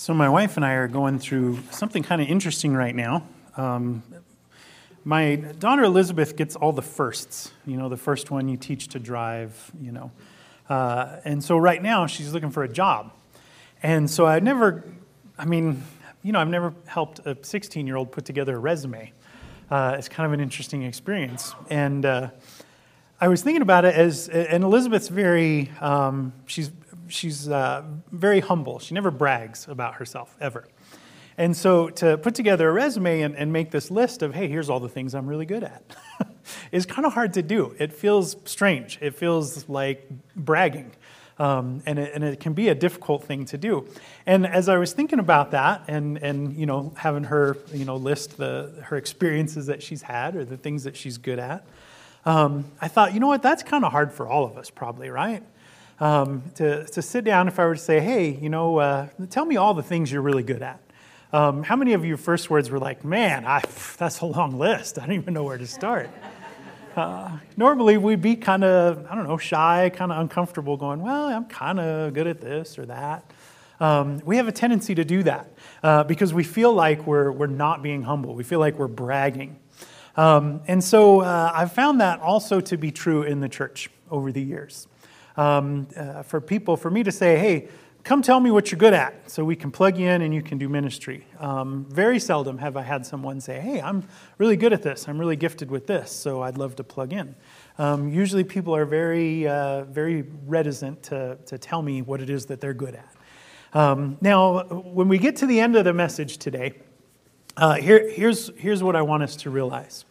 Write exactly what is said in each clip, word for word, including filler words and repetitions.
So my wife and I are going through something kind of interesting right now. Um, my daughter Elizabeth gets all the firsts. You know, the first one you teach to drive, you know. Uh, and so right now she's looking for a job. And so I never, I mean, you know, I've never helped a sixteen-year-old put together a resume. Uh, it's kind of an interesting experience. And uh, I was thinking about it as, and Elizabeth's very, um, she's she's uh, very humble. She never brags about herself, ever. And so to put together a resume and, and make this list of, hey, here's all the things I'm really good at, is kind of hard to do. It feels strange. It feels like bragging. Um, and, it, and it can be a difficult thing to do. And as I was thinking about that and, and you know, having her, you know, list the her experiences that she's had or the things that she's good at, um, I thought, you know what, that's kind of hard for all of us probably, right? Um, to, to sit down, if I were to say, hey, you know, uh, tell me all the things you're really good at. Um, how many of your first words were like, man, I, that's a long list. I don't even know where to start. Uh, normally we'd be kind of, I don't know, shy, kind of uncomfortable going, well, I'm kind of good at this or that. Um, we have a tendency to do that uh, because we feel like we're we're not being humble. We feel like we're bragging. Um, and so uh, I've found that also to be true in the church over the years. Um, uh, for people, for me to say, hey, come tell me what you're good at so we can plug you in and you can do ministry. Um, very seldom have I had someone say, hey, I'm really good at this. I'm really gifted with this, so I'd love to plug in. Um, usually people are very, uh, very reticent to, to tell me what it is that they're good at. Um, now, when we get to the end of the message today, uh, here, here's, here's what I want us to realize.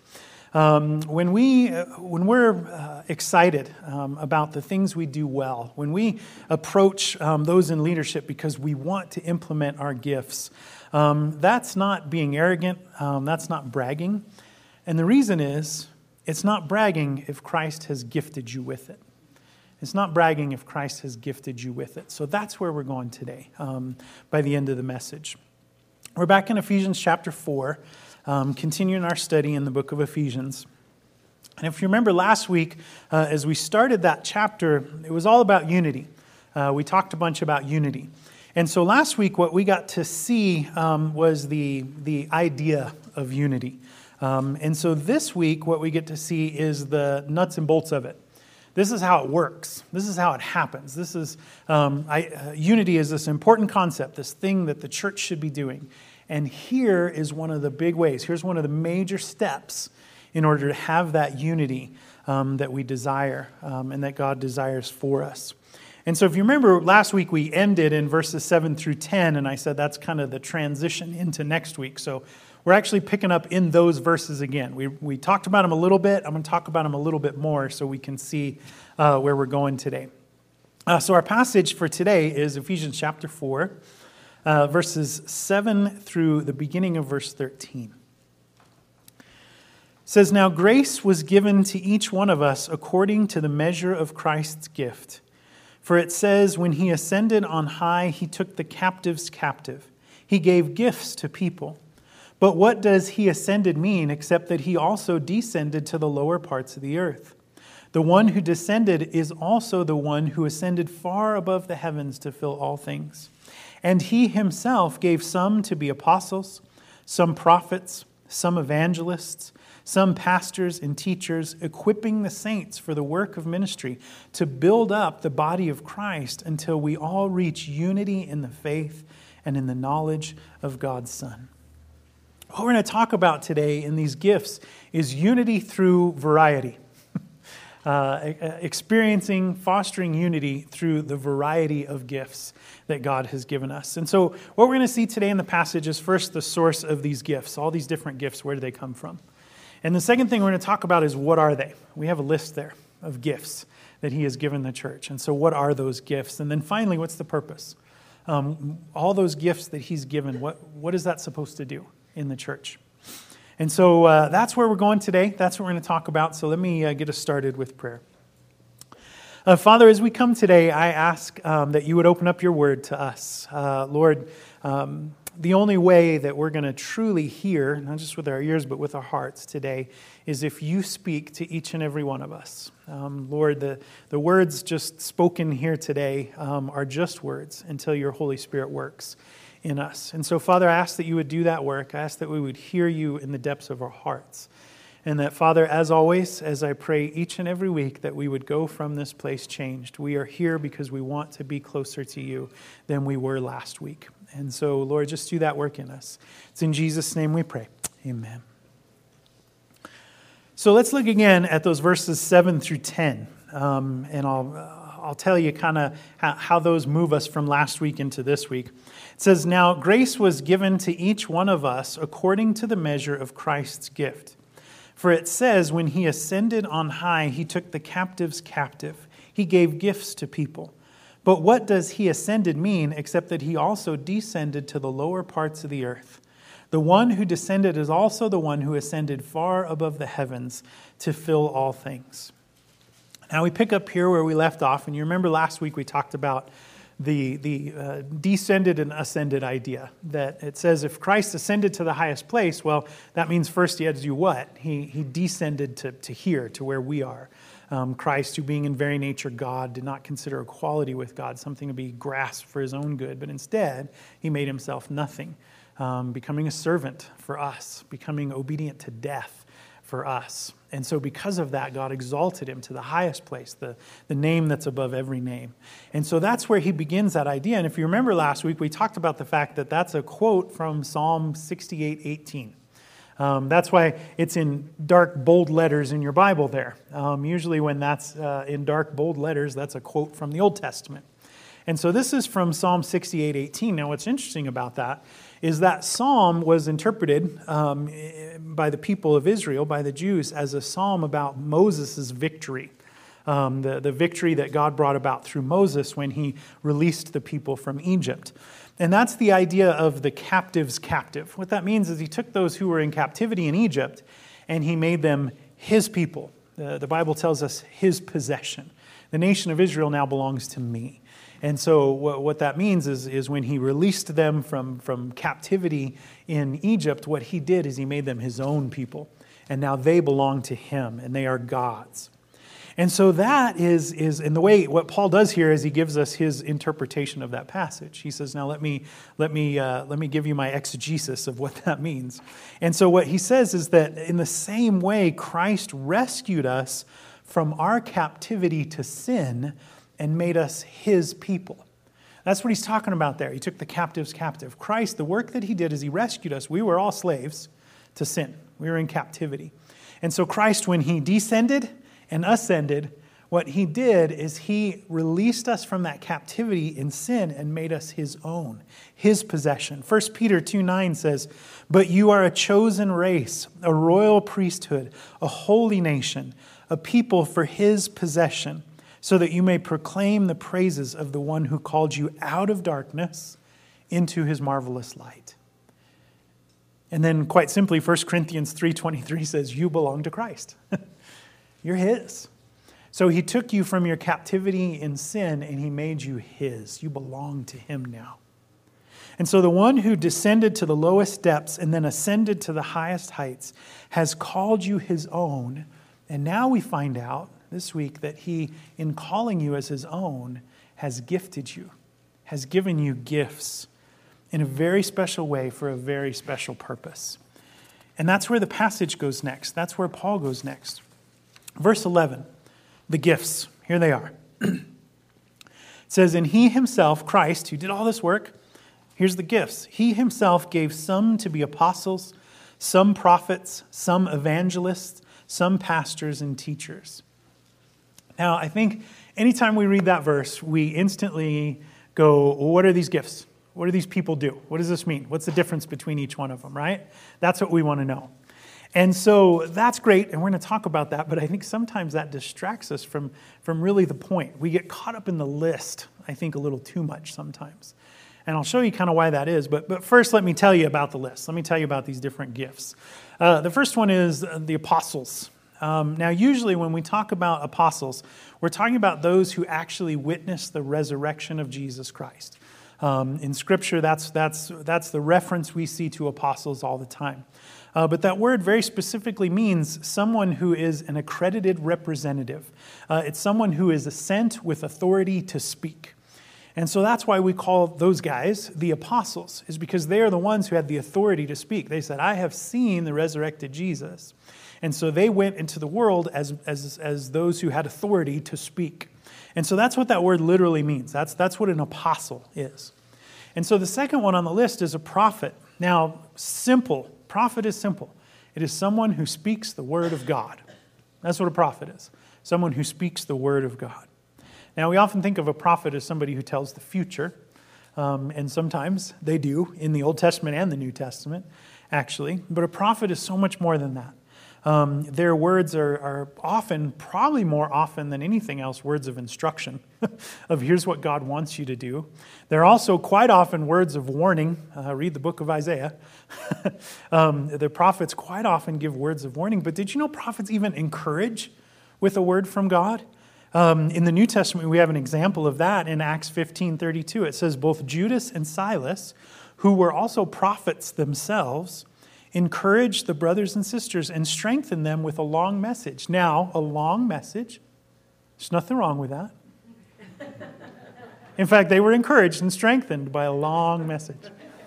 Um, when we, uh, when we're uh, excited um, about the things we do well, when we approach um, those in leadership because we want to implement our gifts, um, that's not being arrogant. Um, that's not bragging. And the reason is, it's not bragging if Christ has gifted you with it. It's not bragging if Christ has gifted you with it. So that's where we're going today um, by the end of the message. We're back in Ephesians chapter four. Um, continuing our study in the book of Ephesians. And if you remember last week, uh, as we started that chapter, it was all about unity. Uh, we talked a bunch about unity. And so last week, what we got to see um, was the, the idea of unity. Um, and so this week, what we get to see is the nuts and bolts of it. This is how it works. This is how it happens. This is um, I, uh, unity is this important concept, this thing that the church should be doing. And here is one of the big ways. Here's one of the major steps in order to have that unity um, that we desire um, and that God desires for us. And so if you remember, last week we ended in verses seven through ten, and I said that's kind of the transition into next week. So we're actually picking up in those verses again. We we talked about them a little bit. I'm going to talk about them a little bit more so we can see uh, where we're going today. Uh, so our passage for today is Ephesians chapter four. Uh, verses seven through the beginning of verse thirteen. It says, now grace was given to each one of us according to the measure of Christ's gift. For it says, when he ascended on high, he took the captives captive. He gave gifts to people. But what does he ascended mean except that he also descended to the lower parts of the earth? The one who descended is also the one who ascended far above the heavens to fill all things. And he himself gave some to be apostles, some prophets, some evangelists, some pastors and teachers, equipping the saints for the work of ministry to build up the body of Christ until we all reach unity in the faith and in the knowledge of God's Son. What we're going to talk about today in these gifts is unity through variety. Uh, experiencing, fostering unity through the variety of gifts that God has given us. And so what we're going to see today in the passage is first the source of these gifts. All these different gifts, where do they come from? And the second thing we're going to talk about is what are they? We have a list there of gifts that he has given the church. And so what are those gifts? And then finally, what's the purpose? Um, all those gifts that he's given, what, what is that supposed to do in the church? And so uh, that's where we're going today. That's what we're going to talk about. So let me uh, get us started with prayer. Uh, Father, as we come today, I ask um, that you would open up your word to us. Uh, Lord, um, the only way that we're going to truly hear, not just with our ears, but with our hearts today, is if you speak to each and every one of us. Um, Lord, the, the words just spoken here today um, are just words until your Holy Spirit works in us. And so, Father, I ask that you would do that work. I ask that we would hear you in the depths of our hearts. And that, Father, as always, as I pray each and every week, that we would go from this place changed. We are here because we want to be closer to you than we were last week. And so, Lord, just do that work in us. It's in Jesus' name we pray. Amen. So let's look again at those verses seven through ten. Um, and I'll, uh, I'll tell you kind of how, how those move us from last week into this week. It says, "Now grace was given to each one of us according to the measure of Christ's gift. For it says, when he ascended on high, he took the captives captive. He gave gifts to people. But what does he ascended mean except that he also descended to the lower parts of the earth? The one who descended is also the one who ascended far above the heavens to fill all things." Now we pick up here where we left off, and you remember last week we talked about the, the uh, descended and ascended idea, that it says if Christ ascended to the highest place, well, that means first he had to do what? He, he descended to, to here, to where we are. Um, Christ, who being in very nature God, did not consider equality with God something to be grasped for his own good, but instead he made himself nothing, um, becoming a servant for us, becoming obedient to death for us. And so because of that, God exalted him to the highest place, the, the name that's above every name. And so that's where he begins that idea. And if you remember last week, we talked about the fact that that's a quote from Psalm sixty-eight eighteen. Um, that's why it's in dark, bold letters in your Bible there. Um, usually when that's uh, in dark, bold letters, that's a quote from the Old Testament. And so this is from Psalm sixty-eight eighteen. Now what's interesting about that is that psalm was interpreted um, by the people of Israel, by the Jews, as a psalm about Moses' victory. Um, the, the victory that God brought about through Moses when he released the people from Egypt. And that's the idea of the captive's captive. What that means is he took those who were in captivity in Egypt and he made them his people. The, the Bible tells us his possession. The nation of Israel now belongs to me. And so what, what that means is, is when he released them from, from captivity in Egypt, what he did is he made them his own people. And now they belong to him, and they are God's. And so that is, is in the way, what Paul does here is he gives us his interpretation of that passage. He says, now let me, let me, uh, let me give you my exegesis of what that means. And so what he says is that in the same way Christ rescued us from our captivity to sin and made us his people. That's what he's talking about there. He took the captives captive. Christ, the work that he did is he rescued us. We were all slaves to sin. We were in captivity. And so Christ, when he descended and ascended, what he did is he released us from that captivity in sin and made us his own, his possession. First Peter two nine says, "But you are a chosen race, a royal priesthood, a holy nation, a people for his possession, so that you may proclaim the praises of the one who called you out of darkness into his marvelous light." And then quite simply, First Corinthians three twenty-three says, you belong to Christ. You're his. So he took you from your captivity in sin and he made you his. You belong to him now. And so the one who descended to the lowest depths and then ascended to the highest heights has called you his own. And now we find out this week that he, in calling you as his own, has gifted you, has given you gifts in a very special way for a very special purpose. And that's where the passage goes next. That's where Paul goes next. Verse eleven, the gifts. Here they are. It says, "And he himself, Christ, who did all this work," here's the gifts. "He himself gave some to be apostles, some prophets, some evangelists, some pastors and teachers." Now, I think anytime we read that verse, we instantly go, well, what are these gifts? What do these people do? What does this mean? What's the difference between each one of them, right? That's what we want to know. And so that's great, and we're going to talk about that, but I think sometimes that distracts us from, from really the point. We get caught up in the list, I think, a little too much sometimes. And I'll show you kind of why that is, but, but first let me tell you about the list. Let me tell you about these different gifts. Uh, the first one is the apostles. Um, now, usually when we talk about apostles, we're talking about those who actually witnessed the resurrection of Jesus Christ. Um, in Scripture, that's, that's, that's the reference we see to apostles all the time. Uh, but that word very specifically means someone who is an accredited representative. Uh, it's someone who is sent with authority to speak. And so that's why we call those guys the apostles, is because they are the ones who had the authority to speak. They said, I have seen the resurrected Jesus. And so they went into the world as, as, as those who had authority to speak. And so that's what that word literally means. That's, that's what an apostle is. And so the second one on the list is a prophet. Now, simple. Prophet is simple. It is someone who speaks the word of God. That's what a prophet is. Someone who speaks the word of God. Now, we often think of a prophet as somebody who tells the future. Um, and sometimes they do in the Old Testament and the New Testament, actually. But a prophet is so much more than that. Um, their words are, are often, probably more often than anything else, words of instruction, of here's what God wants you to do. They're also quite often words of warning. Uh, read the book of Isaiah. um, the prophets quite often give words of warning. But did you know prophets even encourage with a word from God? Um, in the New Testament, we have an example of that in Acts fifteen thirty-two. It says, both Judas and Silas, who were also prophets themselves, encourage the brothers and sisters and strengthen them with a long message. Now, a long message, there's nothing wrong with that. In fact, they were encouraged and strengthened by a long message.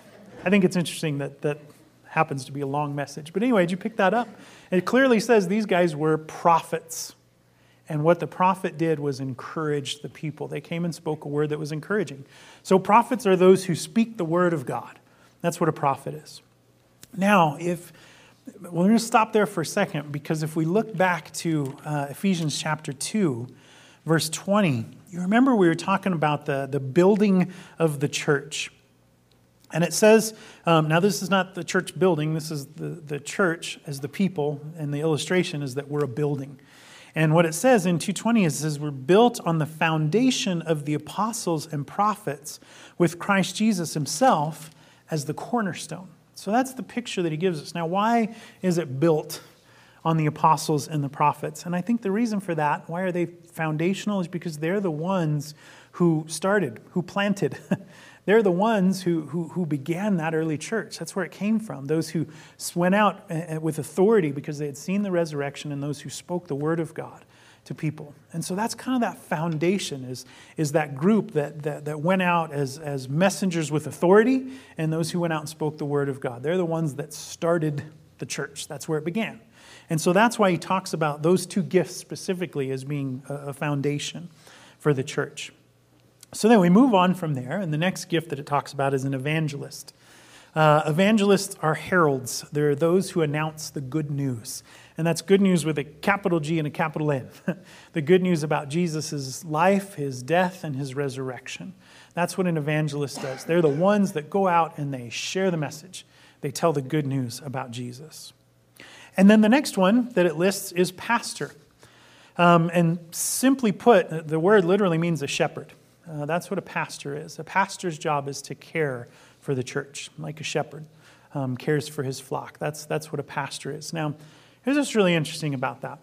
I think it's interesting that that happens to be a long message. But anyway, did you pick that up? It clearly says these guys were prophets. And what the prophet did was encourage the people. They came and spoke a word that was encouraging. So prophets are those who speak the word of God. That's what a prophet is. Now, if we're going to stop there for a second, because if we look back to uh, Ephesians chapter two, verse twenty, you remember we were talking about the, the building of the church. And it says, um, now this is not the church building, this is the, the church as the people, and the illustration is that we're a building. And what it says in two twenty is, it says, we're built on the foundation of the apostles and prophets with Christ Jesus himself as the cornerstone. So that's the picture that he gives us. Now, why is it built on the apostles and the prophets? And I think the reason for that, why are they foundational, is because they're the ones who started, who planted. They're the ones who, who, who began that early church. That's where it came from. Those who went out with authority because they had seen the resurrection, and those who spoke the word of God to people. And so that's kind of that foundation, is, is that group that, that, that went out as, as messengers with authority, and those who went out and spoke the word of God. They're the ones that started the church. That's where it began. And so that's why he talks about those two gifts specifically as being a, a foundation for the church. So then we move on from there, and the next gift that it talks about is an evangelist. Uh, evangelists are heralds. They're those who announce the good news. And that's good news with a capital G and a capital N. The good news about Jesus' life, his death, and his resurrection. That's what an evangelist does. They're the ones that go out and they share the message. They tell the good news about Jesus. And then the next one that it lists is pastor. Um, and simply put, the word literally means a shepherd. Uh, that's what a pastor is. A pastor's job is to care for the church, like a shepherd um, cares for his flock. That's that's what a pastor is. Now, here's what's really interesting about that.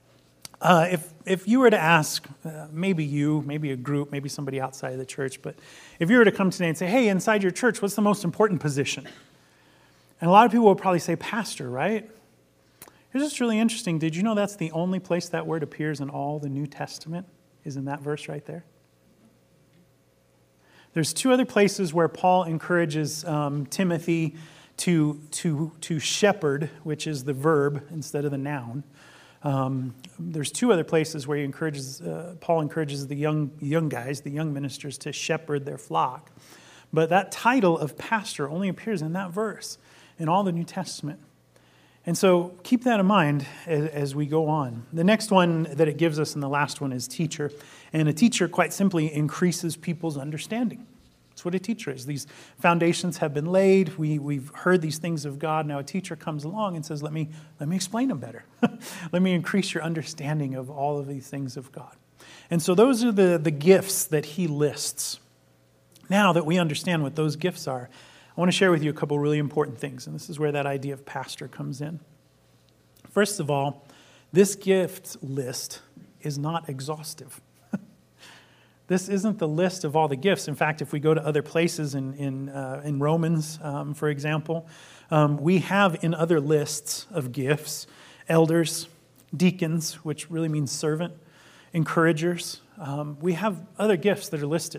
Uh, if if you were to ask, uh, maybe you, maybe a group, maybe somebody outside of the church, but if you were to come today and say, hey, inside your church, what's the most important position? And a lot of people will probably say pastor, right? Here's what's really interesting. Did you know that's the only place that word appears in all the New Testament, is in that verse right there? There's two other places where Paul encourages um, Timothy to, to, to shepherd, which is the verb instead of the noun. Um, there's two other places where he encourages, uh, Paul encourages the young, young guys, the young ministers, to shepherd their flock. But that title of pastor only appears in that verse in all the New Testament. And so keep that in mind as, as we go on. The next one that it gives us, and the last one, is teacher. And a teacher, quite simply, increases people's understanding. That's what a teacher is. These foundations have been laid. We, we've heard these things of God. Now a teacher comes along and says, let me, let me explain them better. Let me increase your understanding of all of these things of God. And so those are the, the gifts that he lists. Now that we understand what those gifts are, I want to share with you a couple really important things, and this is where that idea of pastor comes in. First of all, this gift list is not exhaustive. This isn't the list of all the gifts. In fact, if we go to other places in, in, uh, in Romans, um, for example, um, we have in other lists of gifts, elders, deacons, which really means servant, encouragers. Um, we have other gifts that are listed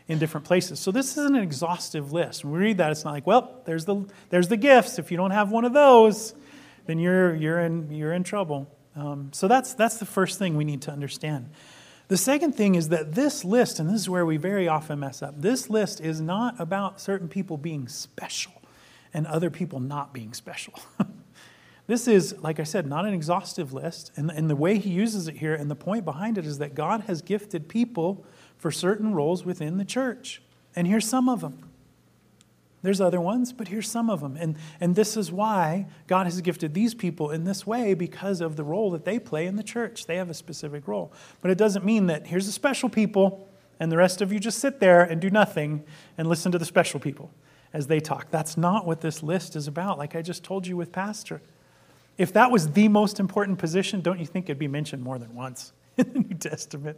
in different places. So this isn't an exhaustive list. When we read that, it's not like, well, there's the there's the gifts. If you don't have one of those, then you're you're in you're in trouble. Um, so that's that's the first thing we need to understand. The second thing is that this list, and this is where we very often mess up, this list is not about certain people being special and other people not being special. This is, like I said, not an exhaustive list. And, and the way he uses it here, and the point behind it is that God has gifted people for certain roles within the church. And here's some of them. There's other ones, but here's some of them. And, and this is why God has gifted these people in this way, because of the role that they play in the church. They have a specific role. But it doesn't mean that here's the special people and the rest of you just sit there and do nothing and listen to the special people as they talk. That's not what this list is about, like I just told you with Pastor. If that was the most important position, don't you think it'd be mentioned more than once in the New Testament?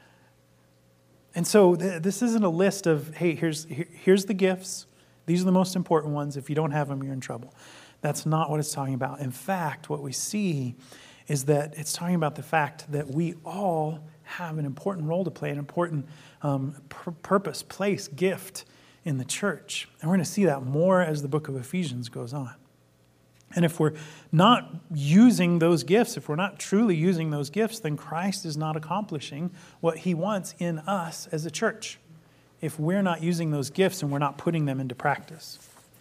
And so th- this isn't a list of, hey, here's here, here's the gifts. These are the most important ones. If you don't have them, you're in trouble. That's not what it's talking about. In fact, what we see is that it's talking about the fact that we all have an important role to play, an important um, pur- purpose, place, gift in the church. And we're going to see that more as the book of Ephesians goes on. And if we're not using those gifts, if we're not truly using those gifts, then Christ is not accomplishing what he wants in us as a church, if we're not using those gifts and we're not putting them into practice.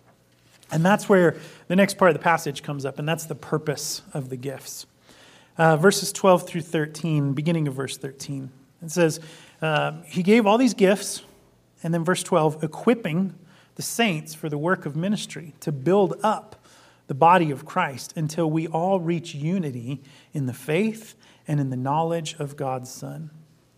And that's where the next part of the passage comes up, and that's the purpose of the gifts. Uh, verses twelve through thirteen, beginning of verse thirteen. It says, uh, he gave all these gifts, and then verse twelve, equipping the saints for the work of ministry, to build up the body of Christ until we all reach unity in the faith and in the knowledge of God's Son.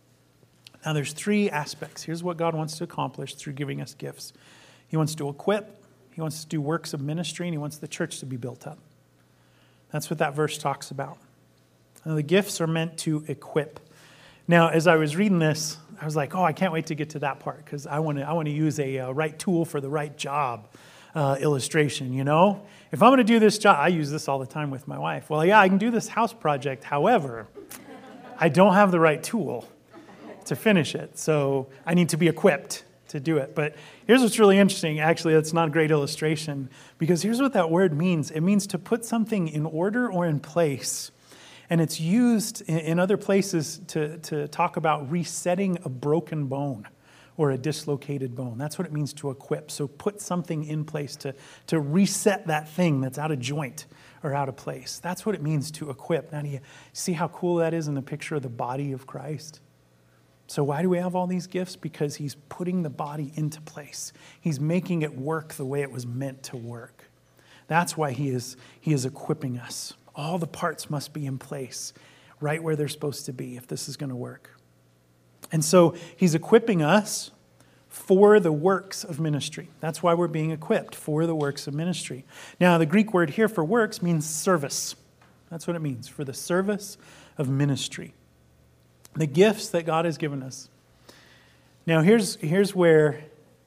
Now there's three aspects. Here's what God wants to accomplish through giving us gifts. He wants to equip, he wants to do works of ministry, and he wants the church to be built up. That's what that verse talks about. Now the gifts are meant to equip. Now as I was reading this, I was like, oh, I can't wait to get to that part, because I want to I want to use a uh, right tool for the right job uh, illustration, you know? If I'm going to do this job, I use this all the time with my wife. Well, yeah, I can do this house project. However, I don't have the right tool to finish it. So I need to be equipped to do it. But here's what's really interesting. Actually, that's not a great illustration, because here's what that word means. It means to put something in order or in place. And it's used in other places to, to talk about resetting a broken bone or a dislocated bone. That's what it means to equip. So put something in place to, to reset that thing that's out of joint or out of place. That's what it means to equip. Now, do you see how cool that is in the picture of the body of Christ? So why do we have all these gifts? Because he's putting the body into place. He's making it work the way it was meant to work. That's why he is, he is equipping us. All the parts must be in place, right where they're supposed to be if this is going to work. And so he's equipping us for the works of ministry. That's why we're being equipped, for the works of ministry. Now, the Greek word here for works means service. That's what it means, for the service of ministry. The gifts that God has given us. Now, here's here's where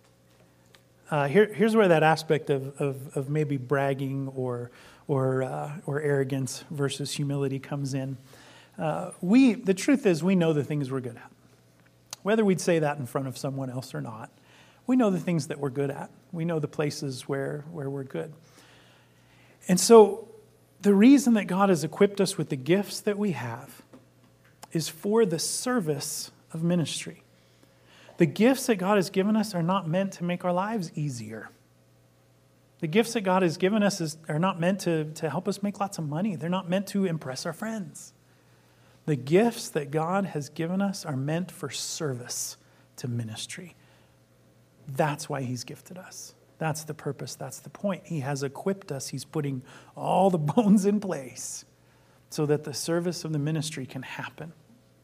uh, here, here's where that aspect of, of, of maybe bragging or or uh, or arrogance versus humility comes in. Uh, we the truth is we know the things we're good at. Whether we'd say that in front of someone else or not, we know the things that we're good at. We know the places where, where we're good. And so the reason that God has equipped us with the gifts that we have is for the service of ministry. The gifts that God has given us are not meant to make our lives easier. The gifts that God has given us is, are not meant to, to help us make lots of money. They're not meant to impress our friends. The gifts that God has given us are meant for service to ministry. That's why he's gifted us. That's the purpose. That's the point. He has equipped us. He's putting all the bones in place so that the service of the ministry can happen.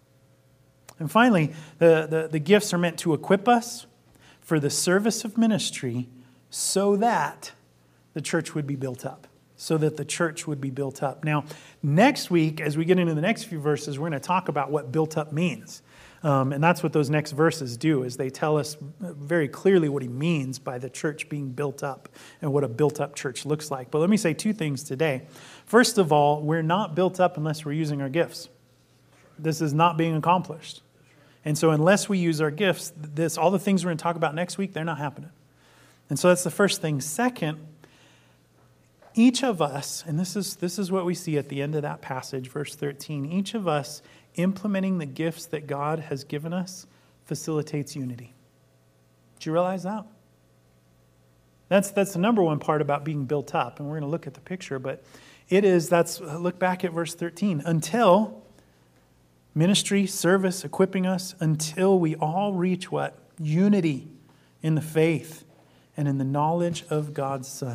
And finally, the, the, the gifts are meant to equip us for the service of ministry so that the church would be built up. So that the church would be built up. Now, next week, as we get into the next few verses, we're going to talk about what built up means. Um, and that's what those next verses do, is they tell us very clearly what he means by the church being built up and what a built up church looks like. But let me say two things today. First of all, we're not built up unless we're using our gifts. This is not being accomplished. And so unless we use our gifts, this all the things we're going to talk about next week, they're not happening. And so that's the first thing. Second, each of us, and this is this is what we see at the end of that passage, verse thirteen, each of us implementing the gifts that God has given us facilitates unity. Did you realize that? That's that's the number one part about being built up. And we're going to look at the picture, but it is, that's, look back at verse thirteen. Until ministry, service, equipping us, until we all reach what? Unity in the faith and in the knowledge of God's Son.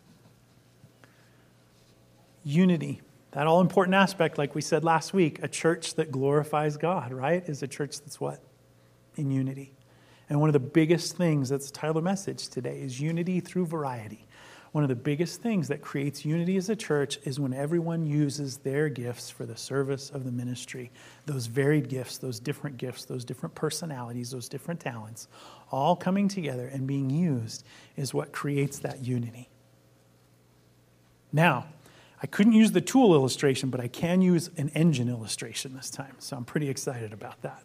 Unity. That all-important aspect, like we said last week, a church that glorifies God, right, is a church that's what? In unity. And one of the biggest things, that's the title of the message today, is unity through variety. One of the biggest things that creates unity as a church is when everyone uses their gifts for the service of the ministry. Those varied gifts, those different gifts, those different personalities, those different talents, all coming together and being used is what creates that unity. Now, I couldn't use the tool illustration, but I can use an engine illustration this time, so I'm pretty excited about that.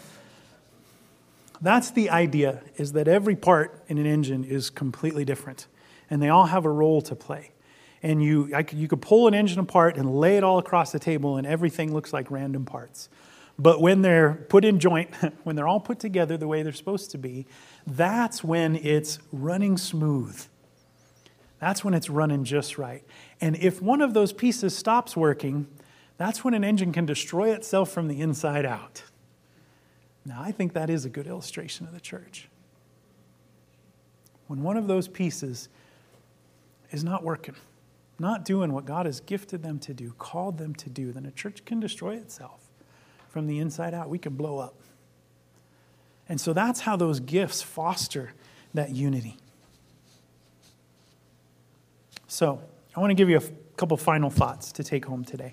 That's the idea, is that every part in an engine is completely different, and they all have a role to play. And you, I could, you could pull an engine apart and lay it all across the table, and everything looks like random parts. But when they're put in joint, when they're all put together the way they're supposed to be, that's when it's running smooth. That's when it's running just right. And if one of those pieces stops working, that's when an engine can destroy itself from the inside out. Now, I think that is a good illustration of the church. When one of those pieces is not working, not doing what God has gifted them to do, called them to do, then a church can destroy itself from the inside out. We can blow up. And so that's how those gifts foster that unity. So, I want to give you a couple final thoughts to take home today.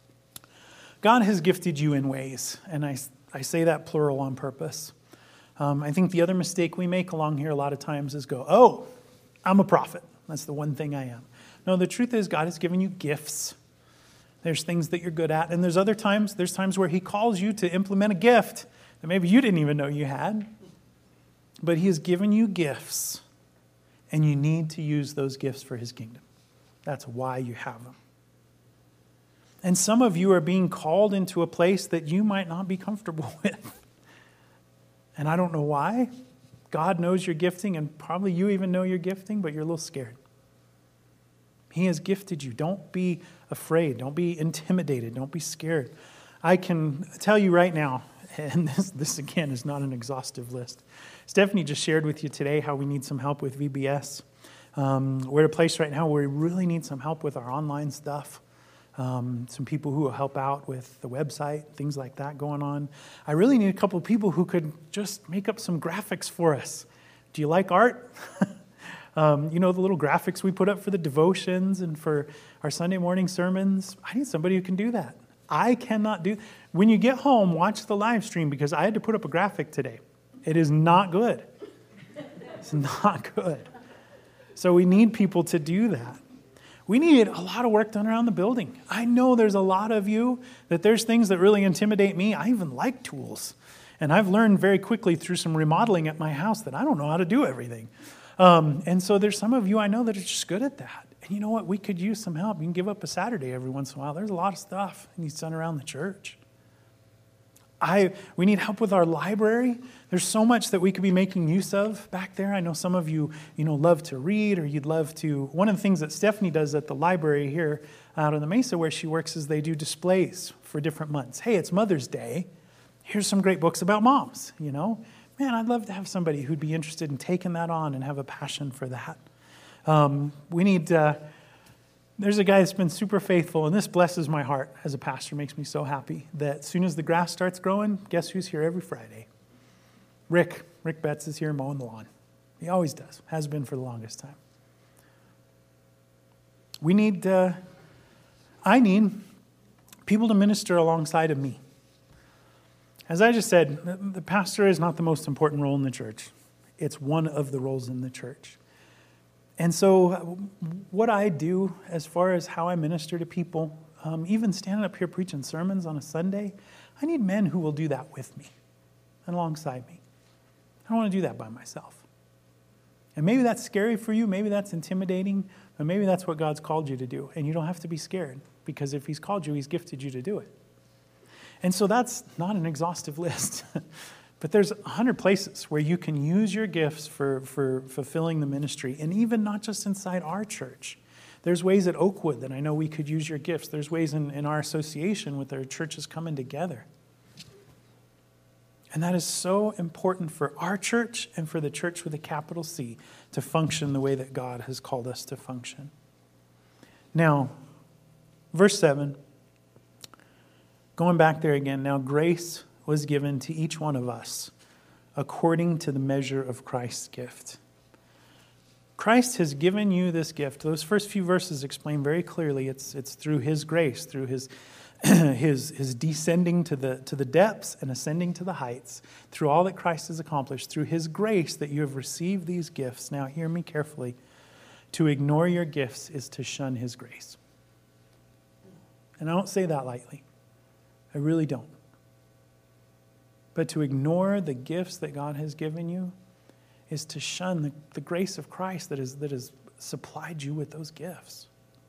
God has gifted you in ways, and I, I say that plural on purpose. Um, I think the other mistake we make along here a lot of times is go, oh, I'm a prophet. That's the one thing I am. No, the truth is God has given you gifts. There's things that you're good at, and there's other times, there's times where he calls you to implement a gift that maybe you didn't even know you had. But he has given you gifts, and you need to use those gifts for his kingdom. That's why you have them. And some of you are being called into a place that you might not be comfortable with. And I don't know why. God knows you're gifting, and probably you even know you're gifting, but you're a little scared. He has gifted you. Don't be afraid. Don't be intimidated. Don't be scared. I can tell you right now, and this, this again is not an exhaustive list. Stephanie just shared with you today how we need some help with V B S. Um, we're at a place right now where we really need some help with our online stuff. Um, some people who will help out with the website, things like that going on. I really need a couple of people who could just make up some graphics for us. Do you like art? um, you know, the little graphics we put up for the devotions and for our Sunday morning sermons? I need somebody who can do that. I cannot do. When you get home, watch the live stream, because I had to put up a graphic today. It is not good. It's not good. So we need people to do that. We need a lot of work done around the building. I know there's a lot of you that there's things that really intimidate me. I even like tools. And I've learned very quickly through some remodeling at my house that I don't know how to do everything. Um, and so there's some of you I know that are just good at that. And you know what? We could use some help. You can give up a Saturday every once in a while. There's a lot of stuff that needs done around the church. I we need help with our library. There's so much that we could be making use of back there. I know some of you, you know, love to read, or you'd love to. One of the things that Stephanie does at the library here out on the Mesa where she works is they do displays for different months. Hey, it's Mother's Day. Here's some great books about moms, you know. Man, I'd love to have somebody who'd be interested in taking that on and have a passion for that. Um, we need... Uh, There's a guy that's been super faithful, and this blesses my heart as a pastor, makes me so happy, that as soon as the grass starts growing, guess who's here every Friday? Rick. Rick Betts is here mowing the lawn. He always does. Has been for the longest time. We need, uh, I need people to minister alongside of me. As I just said, the pastor is not the most important role in the church. It's one of the roles in the church. And so what I do as far as how I minister to people, um, even standing up here preaching sermons on a Sunday, I need men who will do that with me. and alongside me. I don't want to do that by myself. And maybe that's scary for you. Maybe that's intimidating. But maybe that's what God's called you to do. And you don't have to be scared. Because if he's called you, he's gifted you to do it. And so that's not an exhaustive list. But there's a hundred places where you can use your gifts for, for fulfilling the ministry. And even not just inside our church. There's ways at Oakwood that I know we could use your gifts. There's ways in, in our association with our churches coming together. And that is so important for our church and for the church with a capital C to function the way that God has called us to function. Now, verse seven, going back there again, now grace was given to each one of us according to the measure of Christ's gift. Christ has given you this gift. Those first few verses explain very clearly it's, it's through his grace, through his His, his descending to the, to the depths and ascending to the heights, through all that Christ has accomplished, through his grace that you have received these gifts. Now hear me carefully. To ignore your gifts is to shun his grace. And I don't say that lightly. I really don't. But to ignore the gifts that God has given you is to shun the, the grace of Christ that is, that has supplied you with those gifts.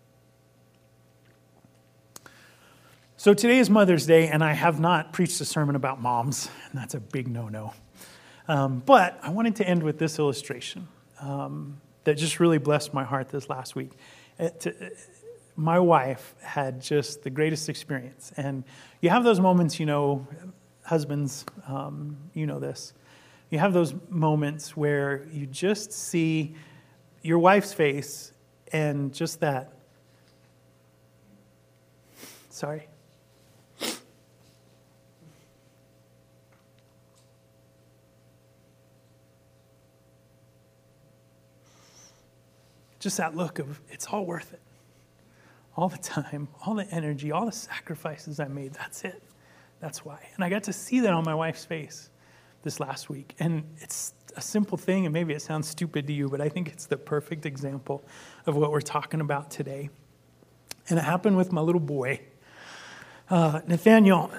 So today is Mother's Day, and I have not preached a sermon about moms, and that's a big no-no. Um, but I wanted to end with this illustration um, that just really blessed my heart this last week. It, uh, my wife had just the greatest experience, and you have those moments, you know, husbands, um, you know this. You have those moments where you just see your wife's face and just that, sorry. Just that look of, it's all worth it. All the time, all the energy, all the sacrifices I made, that's it. That's why. And I got to see that on my wife's face this last week. And it's a simple thing, and maybe it sounds stupid to you, but I think it's the perfect example of what we're talking about today. And it happened with my little boy. Uh, Nathaniel,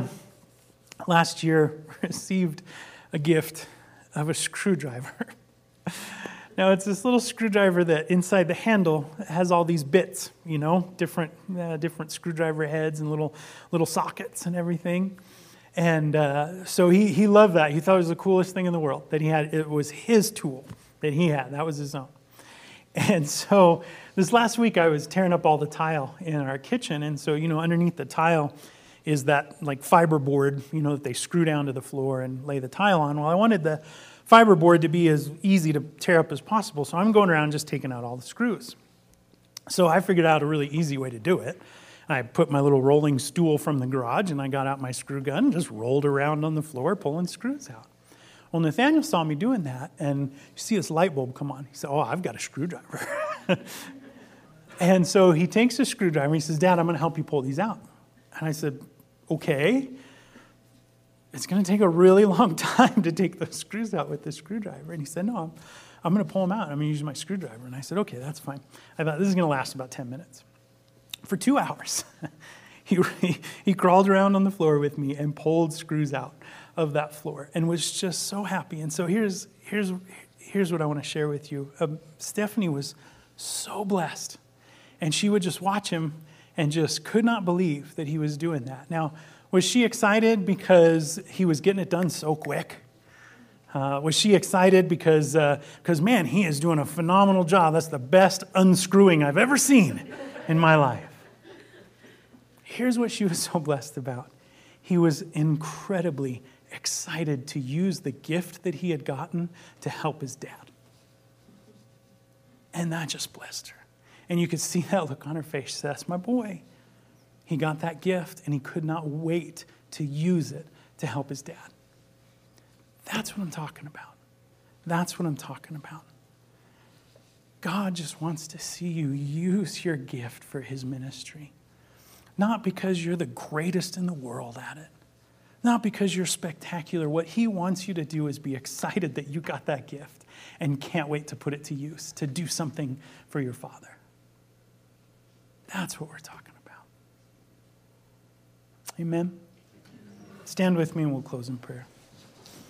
last year, received a gift of a screwdriver. Now, it's this little screwdriver that inside the handle has all these bits, you know, different uh, different screwdriver heads and little little sockets and everything. And uh, so he he loved that. He thought it was the coolest thing in the world that he had. It was his tool that he had. That was his own. And so this last week I was tearing up all the tile in our kitchen. And so, you know, underneath the tile is that like fiberboard, you know, that they screw down to the floor and lay the tile on. Well, I wanted the fiberboard to be as easy to tear up as possible. So I'm going around just taking out all the screws. So I figured out a really easy way to do it. I put my little rolling stool from the garage and I got out my screw gun and just rolled around on the floor pulling screws out. Well, Nathaniel saw me doing that and you see this light bulb come on. He said, oh, I've got a screwdriver. And so he takes a screwdriver and he says, Dad, I'm going to help you pull these out. And I said, okay. It's going to take a really long time to take those screws out with this screwdriver. And he said, no, I'm, I'm going to pull them out. I'm going to use my screwdriver. And I said, okay, that's fine. I thought this is going to last about ten minutes. For two hours, he, he crawled around on the floor with me and pulled screws out of that floor and was just so happy. And so here's, here's, here's what I want to share with you. Um, Stephanie was so blessed. And she would just watch him and just could not believe that he was doing that. Now, was she excited because he was getting it done so quick? Uh, was she excited because, uh, because, man, he is doing a phenomenal job. That's the best unscrewing I've ever seen in my life. Here's what she was so blessed about. He was incredibly excited to use the gift that he had gotten to help his dad. And that just blessed her. And you could see that look on her face. She said, that's my boy. He got that gift, and he could not wait to use it to help his dad. That's what I'm talking about. That's what I'm talking about. God just wants to see you use your gift for his ministry. Not because you're the greatest in the world at it. Not because you're spectacular. What he wants you to do is be excited that you got that gift and can't wait to put it to use, to do something for your Father. That's what we're talking about. Amen. Stand with me and we'll close in prayer.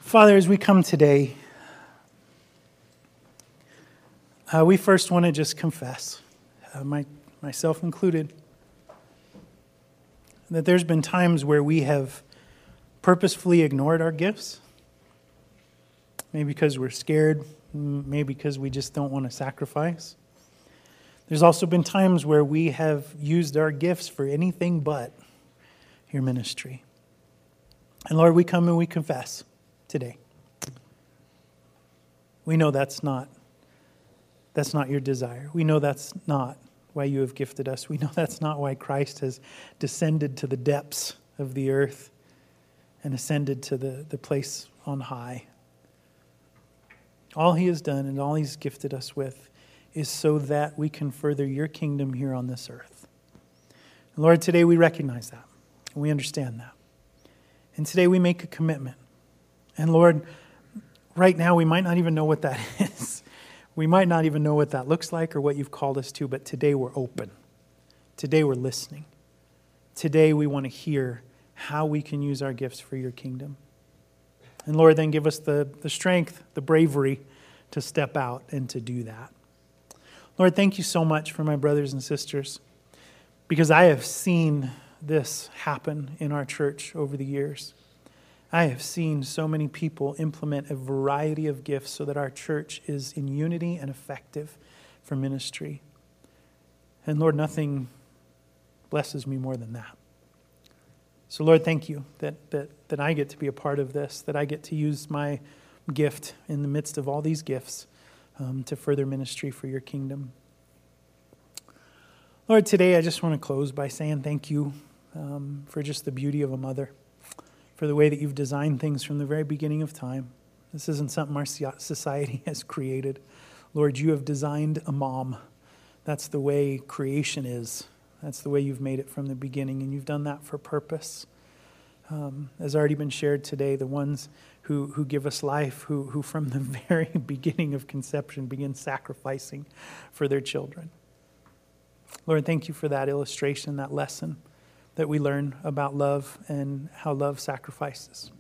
Father, as we come today, uh, we first want to just confess, uh, my, myself included, that there's been times where we have purposefully ignored our gifts. Maybe because we're scared, maybe because we just don't want to sacrifice. There's also been times where we have used our gifts for anything but your ministry. And Lord, we come and we confess today. We know that's not, that's not your desire. We know that's not why you have gifted us. We know that's not why Christ has descended to the depths of the earth and ascended to the, the place on high. All he has done and all he's gifted us with is so that we can further your kingdom here on this earth. And Lord, today we recognize that. And we understand that. And today we make a commitment. And Lord, right now we might not even know what that is. We might not even know what that looks like or what you've called us to, but today we're open. Today we're listening. Today we want to hear how we can use our gifts for your kingdom. And Lord, then give us the, the strength, the bravery to step out and to do that. Lord, thank you so much for my brothers and sisters, because I have seen this happen in our church over the years. I have seen so many people implement a variety of gifts so that our church is in unity and effective for ministry. And Lord, nothing blesses me more than that. So Lord, thank you that, that, that I get to be a part of this, that I get to use my gift in the midst of all these gifts um, to further ministry for your kingdom. Lord, today I just want to close by saying thank you um, for just the beauty of a mother, for the way that you've designed things from the very beginning of time. This isn't something our society has created. Lord, you have designed a mom. That's the way creation is. That's the way you've made it from the beginning, and you've done that for purpose. Um, as already been shared today, the ones who, who give us life, who, who from the very beginning of conception begin sacrificing for their children. Lord, thank you for that illustration, that lesson that we learn about love and how love sacrifices.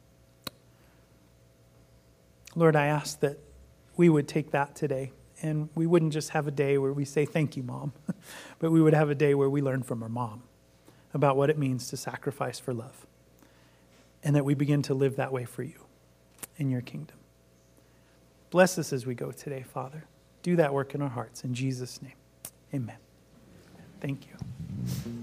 Lord, I ask that we would take that today, and we wouldn't just have a day where we say, thank you, Mom, but we would have a day where we learn from our mom about what it means to sacrifice for love, and that we begin to live that way for you in your kingdom. Bless us as we go today, Father. Do that work in our hearts. In Jesus' name, amen. Thank you.